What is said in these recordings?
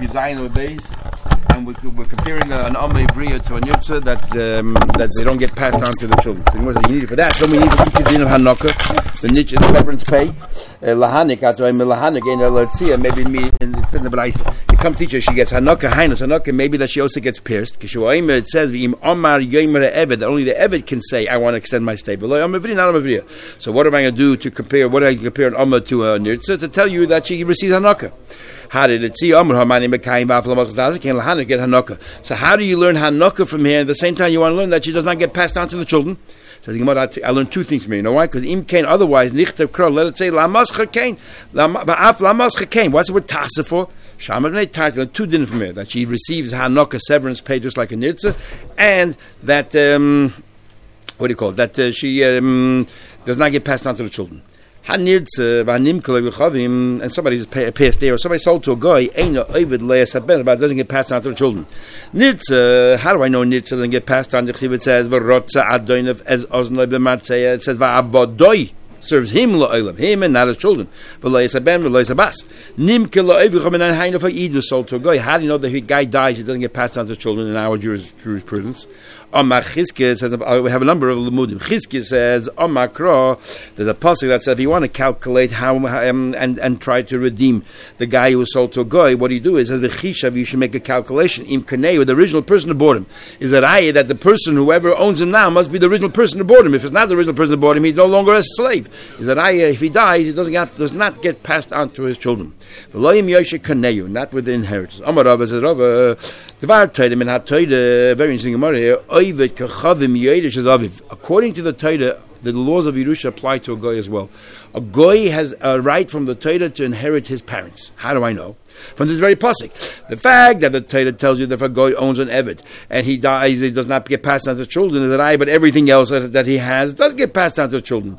Yuzayin or Beis, and we're comparing an Amma Ivriya to a Nirtza that they don't get passed on to the children. So you need it for that. Don't we need to teach you the din of Hanukkah, the niche and the severance pay? Lahanik, Lahanik, in Lertzia, maybe me, and it's in the Braisa. You come teach her, she gets Hanukkah, Hanukkah, maybe that she also gets pierced. It says, that only the Eved can say, I want to extend my stay. So what am I going to do to compare, what do I compare an Amma to a Nirtza? To tell you that she receives Hanukkah. How did it see? So how do you learn Hanukkah from here? At the same time, you want to learn that she does not get passed down to the children. Says I learned two things from here. You know why? Because im kain, otherwise nichter kro. Let it say lamascha kain, lamascha kain. What's the word tasa for? Shaman title two din from here that she receives Hanukkah severance pay just like a nirtza, and that what do you call it? That she does not get passed down to the children. And somebody's passed there, or somebody sold to a guy, but it doesn't get passed down to the children. Nirtza, how do I know Nirtza doesn't get passed down? It says, it says, serves him and not his children. How do you know that if a guy dies, he doesn't get passed down to children in our jurisprudence? Omar Chizkiah says, we have a number of Limudim. Chizkiah says, Omar Kro, there's a pasuk that says, if you want to calculate how and try to redeem the guy who was sold to a guy, what do you do? It says, the Chishav, you should make a calculation. Im Kanei, the original person who bought him. Is that that the person, whoever owns him now, must be the original person who bought him. If it's not the original person who bought him, he's no longer a slave. Is that if he dies, he does not get passed on to his children. Not with the inheritance. Amar Rav says, Rav, very interesting Gemara here. According to the Torah, the laws of Yerusha apply to a goy as well. A goy has a right from the Torah to inherit his parents. How do I know? From this very pasuk. The fact that the Torah tells you that if a goy owns an Eved and he dies, he does not get passed down to children, but everything else that he has does get passed down to children.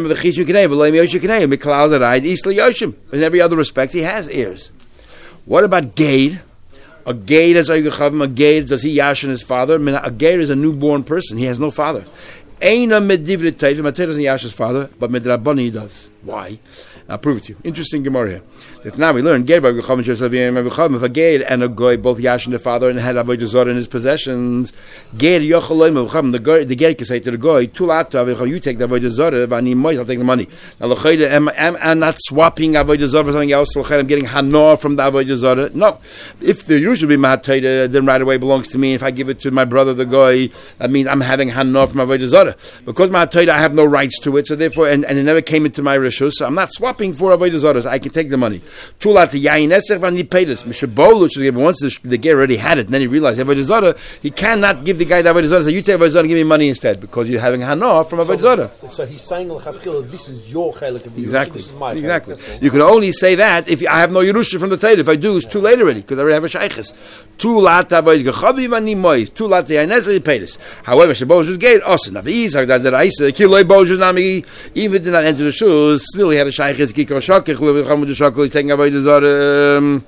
In every other respect, he has heirs. What about Gade? A Gade is a Gade, does he yashin his father? A Gade is a newborn person. He has no father. Eina medivrit Torah doesn't yash his father, but medrabani he does. Why? I'll prove it to you. Interesting Gemara here. That now we learn if a Gade and a Goy both yashin the father and had avodah zarah in his possessions, the Gade can say to the Goy, you take the avodah zarah, I'll take the money. Now I'm not swapping avodah zarah for something else. I'm getting hanor from the avodah zarah. No, if the usually mahatayda, then right away belongs to me. If I give it to my brother the Goy, that means I'm having hanor from avodah zarah. Because mahatayda, I have no rights to it. So therefore, and it never came into my rishus. So I'm not swapping for avodah zarah. So I can take the money. Tulat yain esef and he paid us. Mishabolu, once the guy already had it, and then he realized avodah zarah, he cannot give the guy the avodah zarah. So you take avodah zarah, give me money instead, because you're having hanor from avodah zarah. So he's saying this is your chelik of the exactly. This is my exactly. You can only say that if I have no Yerusha from the Torah. If I do, it's too late already, because I already have a shaykhis. Tulat avodah gechavi vani mois. Tulat yain esef he paid us. However, Shabosh gate also now the Isaac that I say kiloi bosh nami even did not enter the shoes. Still he had a shaykhis kikol shakich. He's taking avodah zarah.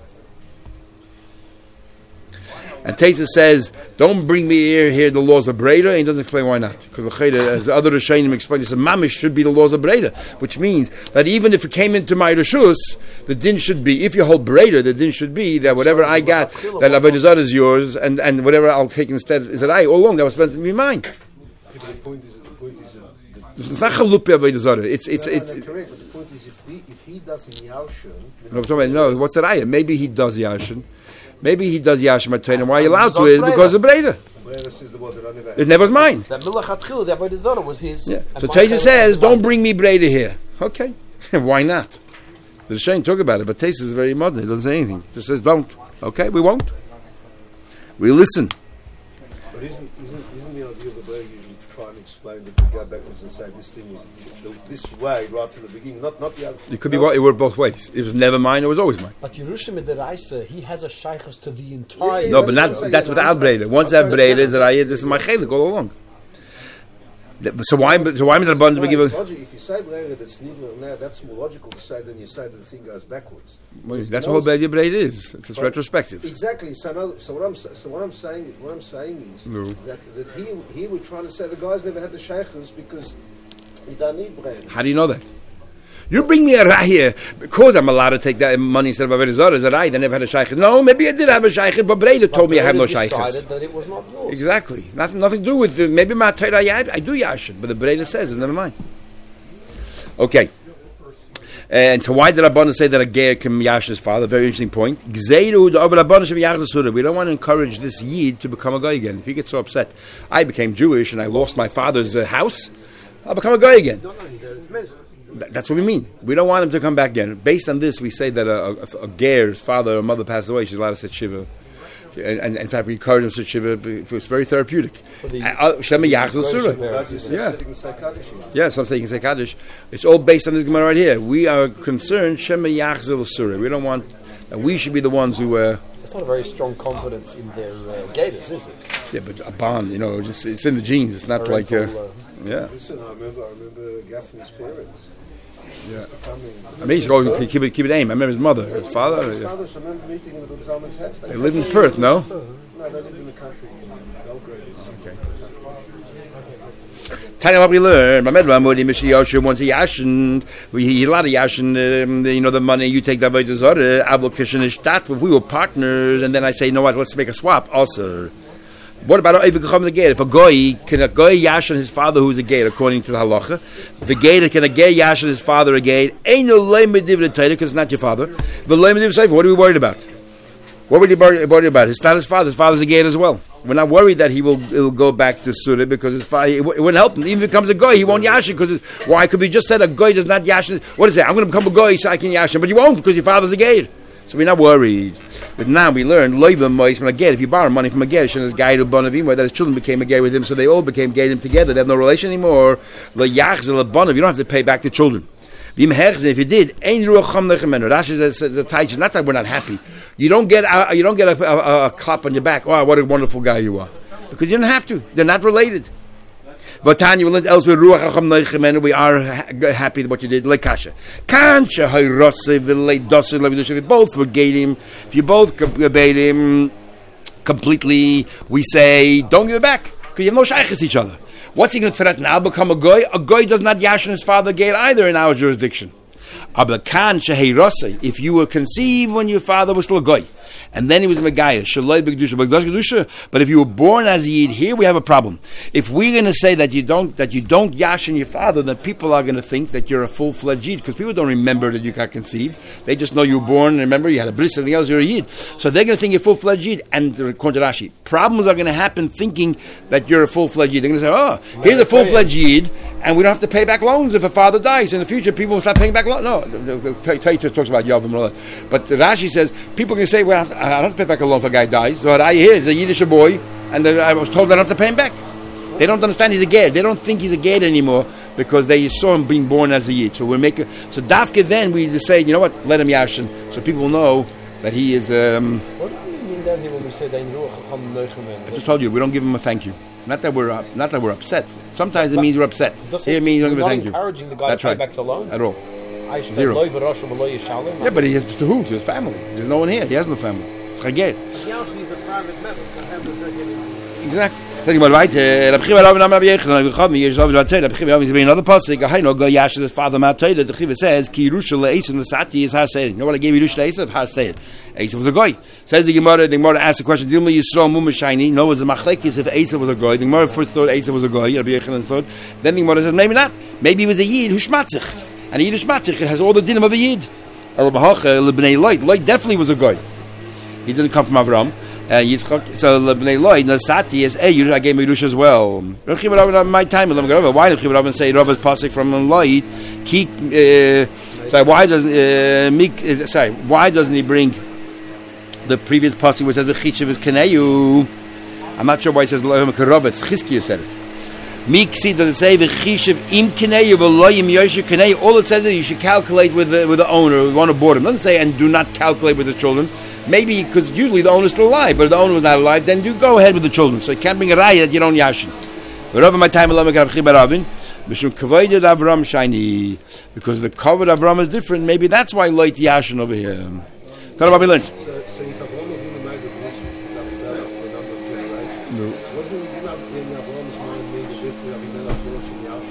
And Taisa says, don't bring me here the laws of Breda, and he doesn't explain why not. Because as the other Rishonim explain, he said, Mamish should be the laws of Breda, which means that even if it came into my Rishus, the din should be, if you hold Breda, the din should be that whatever I got, that avodah zarah is yours, and whatever I'll take instead is that all along, that was supposed to be mine. The point is it's not chalupi avodah zarah. It's correct. But the point is, if he does in Yashin, no, what's that ayah? Maybe he does Yashin. Maybe he does Yashin Matayim. Why are you allowed to? Is because of Breda. It never was mine. That Milachatchil, the avodah zarah was his. Yeah. So Taisa says, don't bring me Breda here. Okay. Why not? The Rishonim talk about it, but Taisa is very modern. He doesn't say anything. He just says, don't. Okay, we won't. We listen. But isn't the idea of the way you try and explain that we go backwards and say this thing is this way right from the beginning, not the other? It could be it worked both ways. It was never mine, it was always mine. But Yerusha Midaraisa, he has a shaykhus to the entire... No, but that's without Breda. Once I have Breda, this is my chelik all along. So why is it abundant to give If you say Breda that's nivla now, that's more logical to say than you say that the thing goes backwards. That's what whole Breda is. It's retrospective. Exactly. So what I'm saying is that here we're trying to say the guy's never had the shaykhs because he don't need Breda. How do you know that? You bring me a raya because I'm allowed to take that money instead of Avodah Zarah. Is that right? I never had a shaykhis. No, maybe I did have a shaykhis, but Breda told me I have no shaykhis. Decided that it was not yours. Exactly. Nothing to do with maybe my Torah. I do yashin, but the Breda says, never mind. Okay. And so why did Rabbanan say that a ger can yashin his father? Very interesting point. We don't want to encourage this yid to become a guy again. If he gets so upset, I became Jewish and I lost my father's house, I'll become a guy again. That's what we mean. We don't want him to come back again. Based on this, we say that a ger's father or mother passed away, she's allowed to sit shiva. And in fact, we encourage him to sit shiva. It was very therapeutic. Shema Yachzel Surah. Yeah, some say you can say Kaddish. It's all based on this Gemara right here. We are concerned Shema Yachzel Surah. We don't want we should be the ones who. It's not a very strong confidence in their gators, is it? Yeah, but a bond, it's in the genes. It's not like. Yeah. Listen, I remember Gaffney's parents. Yeah. I mean, he's going to keep it aim. I remember his mother, his father. His father, I remember meeting him at the Zalman's house. They lived in Perth, no? No, they lived in the country. Belgrade. Okay. Tell you what we learned. Once a yashin, he a lot of yashin. The money you take that Avodah Zarah. Ablocation is that. If we were partners, and then I say, you know what? Let's make a swap. Also. What about if a goy can a goy yashin his father who's a gate according to the halacha? The gate can a gay yashin his father a gate. Ain't no lemediv the Torah because it's not your father. The lemediv sefer. What are we worried about? What were you worried about? It's not his father. His father's a gate as well. We're not worried that he'll go back to Surah because his father it wouldn't help him. Even if it becomes a goy, he won't yashin because why? Could we just said a goy does not yashin? What is it? I'm going to become a goy so I can yashin, but you won't because your father's a gate. So we're not worried. But now we learn loivim mois from a ger. If you borrow money from a ger, his guy to bonavim, that his children became a ger with him, so they all became gerim together. They have no relation anymore. Lo yachzel bonav. You don't have to pay back the children. If you did, ein ruach cham nechamenu. Rashi says the Taich is not that we're not happy. You don't get a clap on your back. Wow, what a wonderful guy you are, because you don't have to. They're not related. But Tanya will learn elsewhere. Ruach Hacham Neichamenu. We are happy with what you did. Lekasha. Kansha Hayrose V'Lei Doser Levidush. If you both forgave him, if you both obeyed him completely, we say don't give it back because you have no shaykhs to each other. What's he going to threaten? I'll become a goy. A goy does not yashin his father gate either in our jurisdiction. If you were conceived when your father was still a goy, and then he was a Megayah, but if you were born as a Yid, here we have a problem. If we're going to say that you don't yashin your father, then people are going to think that you're a full-fledged Yid, because people don't remember that you got conceived. They just know you were born, and remember you had a bris, something else, you're a Yid. So they're going to think you're a full-fledged Yid, and according to Rashi, problems are going to happen thinking that you're a full-fledged Yid. They're going to say, here's a full-fledged Yid, and we don't have to pay back loans if a father dies. In the future, people will start paying back loans. No, Taita talks about Yavim and all that. But Rashi says, people can say, well, I don't have to pay back a loan if a guy dies. So what I hear is a Yiddish boy, and I was told I don't have to pay him back. They don't understand he's a Ger. They don't think he's a Ger anymore because they saw him being born as a Yid. So Dafke then we say, you know what, let him yashin, so people will know that he is. What do you mean then when we say I just told you, we don't give him a thank you. Not that we're upset. Sometimes it means we're upset. Here it means we don't give a thank you. Encouraging the guy That's to pay right. back the loan At all. I should Zero. say, Yeah, but he has to who? To his family. There's no one here. He has no family. It's Chagir. Exactly. Tell you what, right? Rabbi Chiva Rav Nam Rabbi Yechon, Rabbi Chav, Yesh Rav Vatei, Rabbi Chiva Rav is another pasuk. Hayno go Yash his father Matei. The Chiva says Ki Yerusha leEsav L'Sati is Har Seir. You know what I gave Yerusha leEsav? Har Seir. Esav was a goy. Says the Gemara. The Gemara asks the question: Dilma Yisrael Mumashayni. No, it was a machlekes if Esav was a goy. The Gemara first thought Esav was a goy. Rabbi Yechon thought. Then the Gemara says maybe not. Maybe he was a Yid who shmatzich. And a Yid shmatzich has all the dinim of a Yid. Lloyd definitely was a goy. He didn't come from Avram. Yitzchak, so Lebnei Lloyd, Nasati is I gave Yerusha as well. My time, why did Chiv say Rabba's pasuk from Lloyd? Why doesn't he bring the previous pasuk which says the Chitchev is Keneyu? I'm not sure why he says Karovitz. Chizkiah said it. Miksi does it say v'chishiv im Keneyu v'loyim yoshu Keneyu? All it says is you should calculate with the owner, the one who bought him. It doesn't say and do not calculate with the children. Maybe because usually the owner is still alive, but if the owner was not alive, then do go ahead with the children. So you can't bring a raya that you don't yashin. Because the cover of Avram is different, maybe that's why light yashin over here. Tell me what we learned. So if Avraham Avinu made a blessing to David for a number of generations, wasn't it in Avraham's mind made a difference? Avimelech Rosh and Yashin before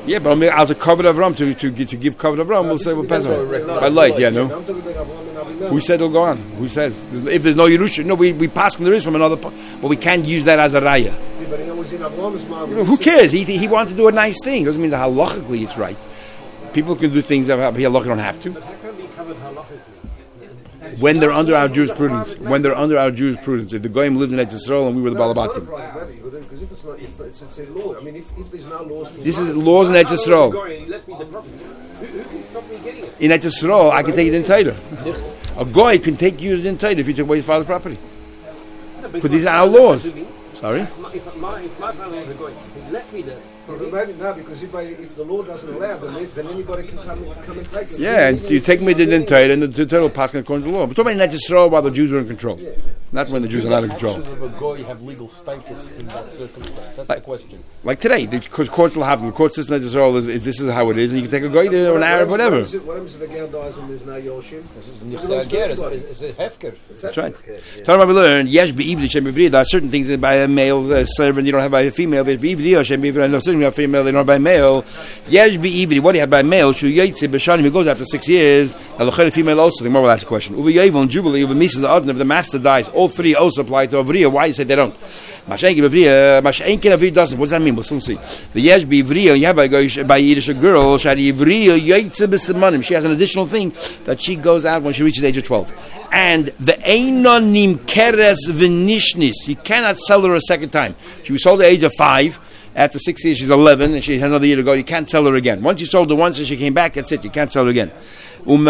Yeah, but as a covered Avram to give covered Avram, we'll say by light. Yeah, no. I'm talking about Avraham and Avimelech. Who said it'll go on? Who says if there's no Yerusha? No, we pass there is from another, but we can't use that as a raya. Yeah, but it was in Avraham's mouth. Who cares? He wanted to do a nice thing. Doesn't mean that halachically it's right. People can do things that halachically don't have to. But how can be covered halachically? When they're under our jurisprudence. If the Goyim lived in Eretz Yisrael and we were the Balabatim. Because if it's a law. I mean, if there's no laws for This is laws in Eretz Yisrael. He left me the property. Who can stop me getting it? In Eretz Yisrael, I can take it in Tater. A Goy can take you in Tater if you took away his father's property. But these are our laws. Sorry? If my father was a goy, he left me there. maybe now, because if the law doesn't allow, then anybody can come and take it. Yeah, and you take me to the Torah, and the Torah will pass according to the law. But talking about Eretz Yisrael while the Jews are in control, not when the Jews are not in control. Actions of a goy have legal status in that circumstance. That's the question. Like today, the courts will have the court system in Israel is this is how it is, and you can take a goy or an Arab, whatever. What happens if a girl dies and there's no Yoshim? It's a hefker. That's right. Talking about we learned yes, there are certain things that by a male servant you don't have by a female. But certain a female they don't have by a male. Yes, what do you have by a male? He goes after 6 years. A female also. The more will ask the question. Uva Jubilee, Uva Mises the Adon, if the master dies, all three also apply to Avriya. Why you say they don't? Mashenkin Avriya doesn't. What does that mean? We'll soon see. The Yesh Bivriya, you have by Yiddish a girl, Shadi Ivriya, Yaitze B'Semanim. She has an additional thing that she goes out when she reaches the age of 12. And the Einonim Keres V'Nishnis, you cannot sell her a second time. She was sold at the age of 5. After 6 years, she's 11, and she has another year to go. You can't sell her again. Once you sold her once and she came back, that's it. You can't sell her again. And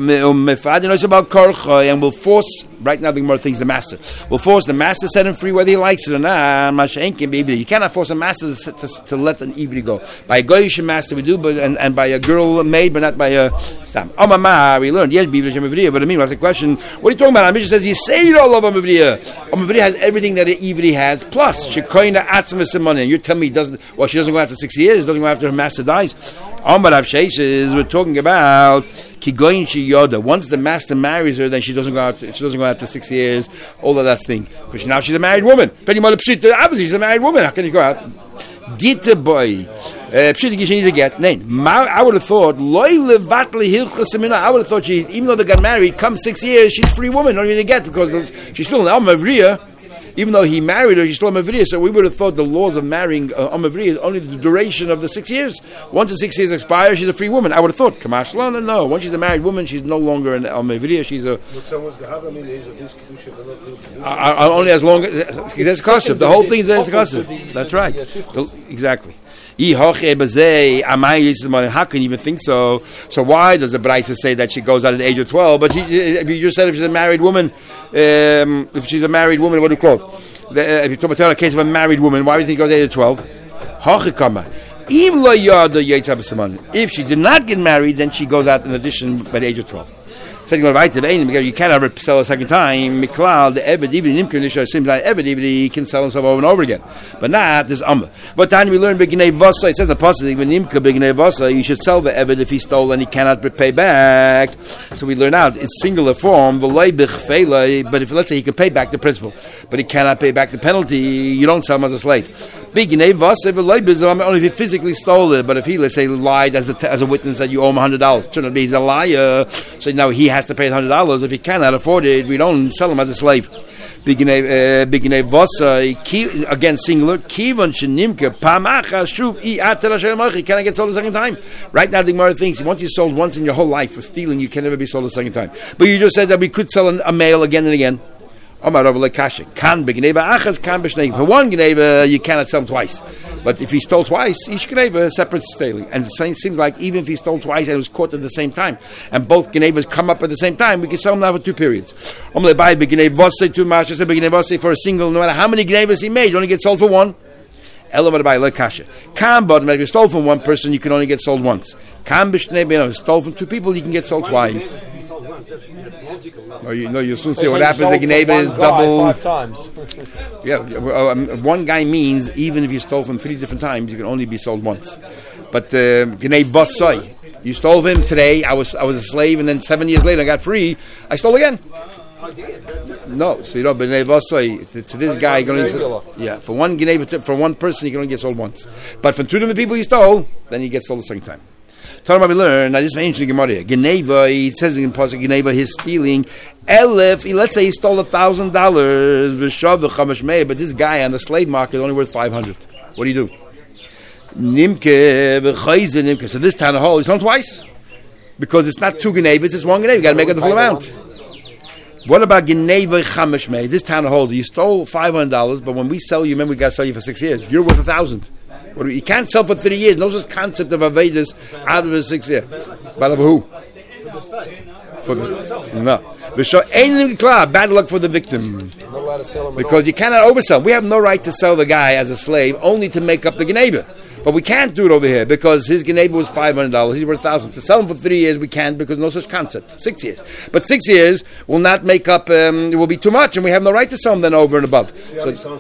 we'll force, right now the Gemara thinks the master. We'll force the master to set him free whether he likes it or not. You cannot force a master to let an ivri go. By a goyish master we do, but and by a girl maid, but not by a stam. We learned, yes, but I mean, what's the question? What are you talking about? Amisha says, you say it all of Amavriya. Amavriya has everything that an ivri has, plus, Shekoina Atzmas and money. And you're telling me she doesn't go after 6 years, doesn't go after her master dies. We're talking about Kigoyin Shiyoda. Once the master marries her, then she doesn't go out. She doesn't go after 6 years. All of that thing, because now she's a married woman. Obviously, she's a married woman. How can you go out? Gita boy, needs to get. I would have thought. I would have thought she, even though they got married, come 6 years, she's a free woman. Don't even get because she's still an Amavriya. Even though he married her, she's still a Mavriya. So we would have thought the laws of marrying a Mavriya is only the duration of the 6 years. Once the 6 years expire, she's a free woman. I would have thought, Kamashlan, no. Once she's a married woman, she's no longer an Mavriya. She's a. But someone's the Havamim is of this Kedusha, only as long as there's Kashav. The whole thing is there's Kashav. That's right. Exactly. How can you even think so? So why does the Braisa say that she goes out at the age of 12? But you just said if she's a married woman, what do you call it? If you talk about a case of a married woman, why do you think she goes at the age of 12? If she did not get married, then she goes out in addition by the age of 12. You can't ever sell a second time. Miklal, the Eved, even in Imkan, seems like Eved, even he can sell himself over and over again. But not this Amma. But then we learn Beginei Vasa. It says the pasuk when Imka Beginei Vasa, you should sell the Eved if he stole and he cannot pay back. So we learn out it's singular form. But if let's say he can pay back the principal, but he cannot pay back the penalty, you don't sell him as a slave. Beginei Vasa, only if he physically stole it. But if he, let's say, lied as a witness that you owe him $100, turn out he's a liar. So now he has to pay $100. If he cannot afford it, we don't sell him as a slave. Beginei Vasa, again singular. Kivon shenimke pamacha shuv i'atera shelmachi. Can I get sold a second time? Right now, the Gemara thinks once you're sold once in your whole life for stealing, you can never be sold a second time. But you just said that we could sell a male again and again. For one Geneva, you cannot sell him twice. But if he stole twice, each Geneva is separate stealing. And it seems like even if he stole twice and was caught at the same time, and both Genevas come up at the same time, we can sell him now for 2 periods. For a single, no matter how many Genevas he made, you only get sold for one. If you stole from one person, you can only get sold once. Stole from 2 people, you can get sold twice. You'll soon see what happens. The Geneva is double 5 times. One guy means even if you stole from 3 different times, you can only be sold once. But Geneva Basai, you stole him today. I was a slave, and then 7 years later I got free. I stole again. No, so you don't b'nei vasai to this guy. You're going to for one gneva for one person, you can only get sold once. But from two different people you stole, then you get sold the second time. Talking about we learn now. This is ancient Gemara. Gneva, it says in Pasuk Gneva, he's stealing. Elif, let's say he stole $1,000. V'shav v'chamash mei, but this guy on the slave market is only worth $500. What do you do? Nimke v'chayze nimke. So this town hall, he's on twice because it's not two Gnevas, it's one Gneva. You got to make it the full amount. What about Gneva chamash mei? This town hall, you stole $500, but when we sell you, remember we got to sell you for 6 years. You're worth $1,000. You can't sell for 30 years. No such concept of Avedis out of a 6 year. But who? For the no. Bad luck for the victim. Because you cannot oversell. We have no right to sell the guy as a slave, only to make up the Geneva. But we can't do it over here because his Geneva was $500. He's worth $1,000. To sell him for 3 years, we can't because no such concept. 6 years. But 6 years will not make up, it will be too much, and we have no right to sell him then over and above. So,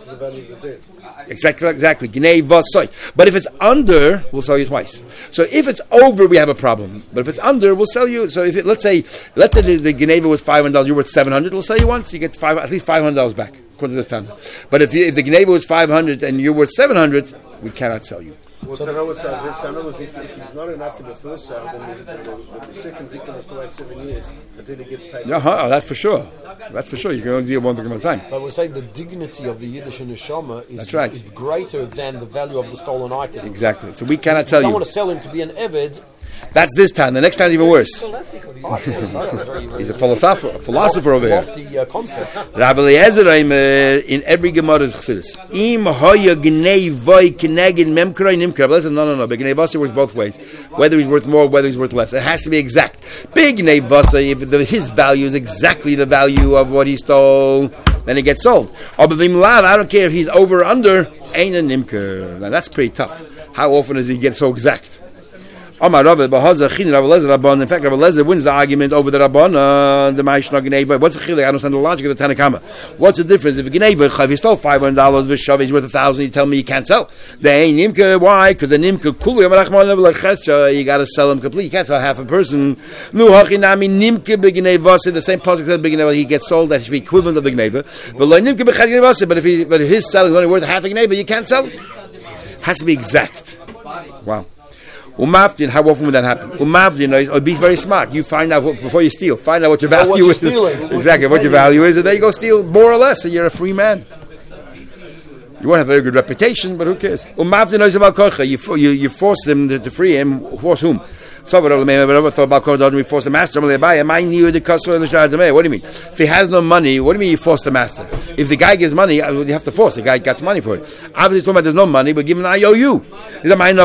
Exactly. Gnei vasai. But if it's under, we'll sell you twice. So if it's over, we have a problem. But if it's under, we'll sell you. So if it, let's say the Gneva was $500, you're worth $700. We'll sell you once. You get at least $500 back according to this time. But if the Gneva was $500 and you're worth $700, we cannot sell you. Well, so in other words, if it's not enough in the first sale, then the second victim has to wait 7 years until he gets paid. That's for sure. You can only deal one victim at a time. But we're saying the dignity of the Yiddish neshama is greater than the value of the stolen item. Exactly. So we cannot sell you. You don't want to sell him to be an Eved. That's this time. The next time is even worse. He's a philosopher over here. Rabbi Eliezer in every Gemara is Chassidus. Im hoya gnei voi keneged memkroi nimkra. No. Big gnei vasa works both ways. Whether he's worth more, whether he's worth less. It has to be exact. Big gnei vasa, if his value is exactly the value of what he stole, then it gets sold. I don't care if he's over or under. Ain't a nimker. Now that's pretty tough. How often does he get so exact? In fact, Rabbi Eliezer wins the argument over the Rabban, the Ma'ishna Gneva. What's the chilek? I don't understand the logic of the Tanakama. What's the difference? If a Gneva, if he stole $500, Vishav, he's worth $1,000, you tell me you can't sell. They ain't Nimke. Why? Because the Nimke, you got to sell him complete. You can't sell half a person. Nu hachinami Nimke b'Gneva. The same pasuk said b'Gneva, he gets sold. That should be equivalent of the Gneva. But if his selling is only worth half a Gneva, you can't sell. Has to be exact. Wow. Umavdin, how often would that happen? Umavdin, be very smart. You find out before you steal. Find out what your value is. Exactly, what your value is, and then you go steal more or less, and you're a free man. You won't have a very good reputation, but who cares? Umavdin knows about korcha. You force them to free him. Force whom? We force the master. What do you mean? If he has no money, what do you mean you force the master? If the guy gives money, you have to force. The guy gets money for it. Obviously, talking about there's no money, but give him an IOU. Why?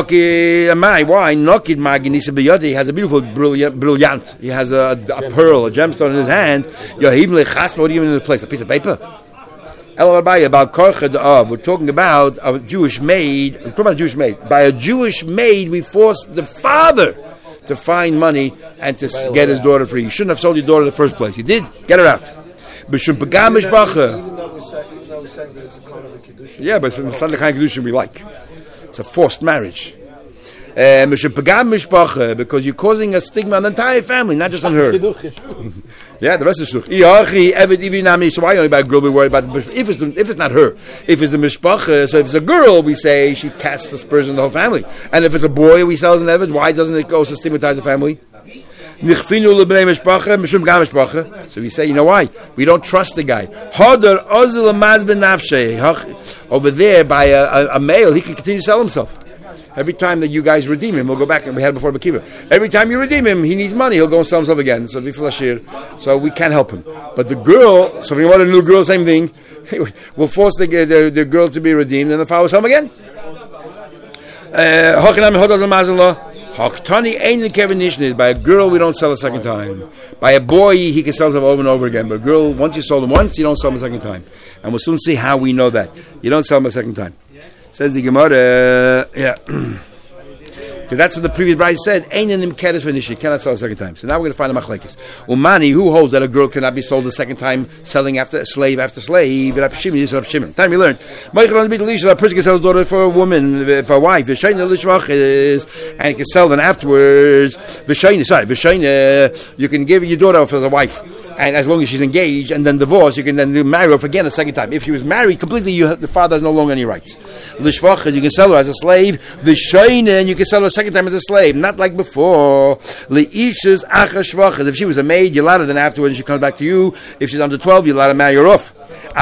He has a beautiful brilliant. He has a pearl, a gemstone in his hand. What do you give him in the place? A piece of paper? About we're talking about a Jewish maid. We're talking about a Jewish maid. By a Jewish maid, we force the father to find money and to get his daughter free. You shouldn't have sold your daughter in the first place. You did. Get her out. Even though we're saying that it's a kind of a kedusha. Yeah, but it's not the kind of kedusha we like. It's a forced marriage. Because you're causing a stigma on the entire family, not just on her. Yeah, the rest is shluch. So why only about a girl we worry about? If it's not her, if it's the mishpacha, so if it's a girl, we say she casts aspersion on the whole family. And if it's a boy we sell as an eved, why doesn't it go to stigmatize the family? So we say, you know why? We don't trust the guy. Over there, by a male, he can continue to sell himself. Every time that you guys redeem him, we'll go back, and we had it before Bakiva. Every time you redeem him, he needs money, he'll go and sell himself again. So we can't help him. But the girl, so if you want a new girl, same thing, we'll force the girl to be redeemed, and the father will sell him again. By a girl, we don't sell a second time. By a boy, he can sell himself over and over again. But a girl, once you sold him once, you don't sell him a second time. And we'll soon see how we know that. You don't sell him a second time. Says the Gemara, because that's what the previous bride said. Ain't in him keres v'nishi, cannot sell a second time. So now we're going to find a machlekes. Umani, who holds that a girl cannot be sold a second time, selling after slave after slave. Rab Shimon, this is Rab Shimon. Time you learned. A person can sell his daughter for a woman, for a wife. And he can sell them afterwards. You can give your daughter for the wife. And as long as she's engaged and then divorced, you can then marry her off again a second time. If she was married completely, the father has no longer any rights. L'shvachas, you can sell her as a slave. The shoinen, you can sell her a second time as a slave, not like before. Leishas achas shvachas. If she was a maid, you allow her. Then afterwards, she comes back to you. If she's under 12, you allow her to marry her off.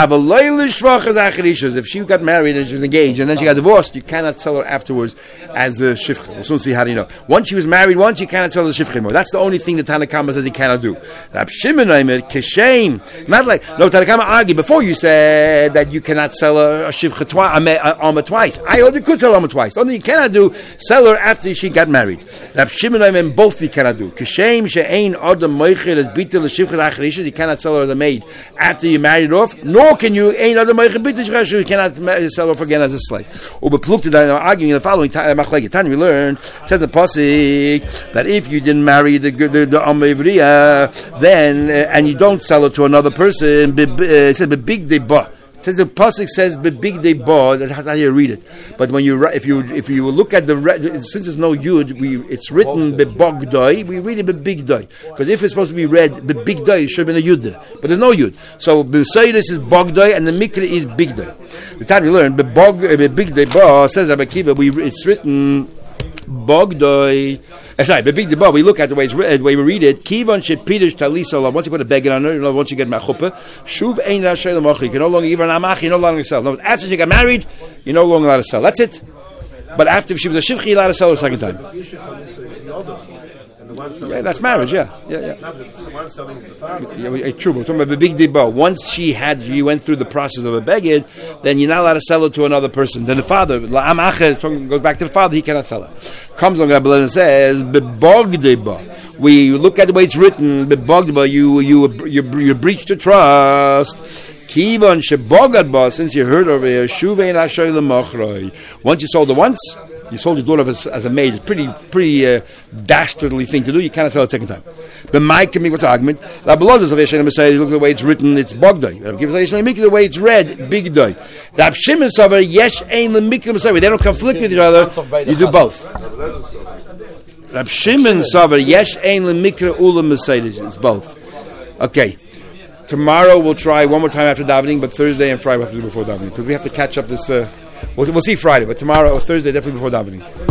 If she got married and she was engaged and then she got divorced, you cannot sell her afterwards as a shifcha. We'll soon see how do you know. Once she was married, once you cannot sell the shifcha anymore. That's the only thing the Tanna Kama says he cannot do. Rab Shimon Keshem. Not like no Tanna Kama argued before. You said that you cannot sell a shifcha twice. I only could sell alma twice. Only you cannot do sell her after she got married. Rab Shimon both you cannot do. Keshem she'ein adam moichel as bitel shifcha acharisha. You cannot sell her as a maid after you married her off. Nor can you cannot sell off again as a slave. Arguing in the following time, we learned, it says the pasuk that if you didn't marry the Amavriya, then and you don't sell it to another person, it says big deba. It says the pasuk says big deba. That's how you read it. But when you if you look at since there's no yud, it's written bebogdai. We read it bebigdai because if it's supposed to be read bebigdai, it should have been a yud, but there's no yud. So besaydis is bogdai and the mikra is bigdai. The time we learned bebigdai ba says Rabbi Akiva. It's written bogdai. Sorry, but big deba. We look at the way we read it. Kivan shepidish talisa. Once you put a beggar on her, once you get machupa, shuv ein rashay l'mochi. You can no longer even amachi. You no longer sell. No, after she got married, you're no longer allowed to sell. That's it. But after if she was a shivchi, you're allowed to sell her a second time. Yeah, that's marriage. Yeah. One selling is the father. Yeah, true. We're talking about the big deba. Once she went through the process of a beggar, then you're not allowed to sell it to another person. Then the father, goes back to the father. He cannot sell it. Comes along and says, "Bebogdeba." We look at the way it's written. Bebogdeba. You breached the trust. Kivan shebogadba. Since you heard of it, shuvein ashay lemachroi. Once you sold it once. You sold your daughter as a maid. It's pretty dastardly thing to do. You cannot sell it a second time. But my coming with the argument, Rabbi Look at the way it's written, it's bogdai. The way it's read, bigdai. Rab Shimon Savar, yesh ein lemikra Messiah. They don't conflict with each other. You do both. Rab Shimon Savar, yesh ein lemikra ulam Messiah. It's both. Okay. Tomorrow we'll try one more time after davening, but Thursday and Friday we have to do before davening because we have to catch up this. We'll see Friday, but tomorrow or Thursday definitely before davening.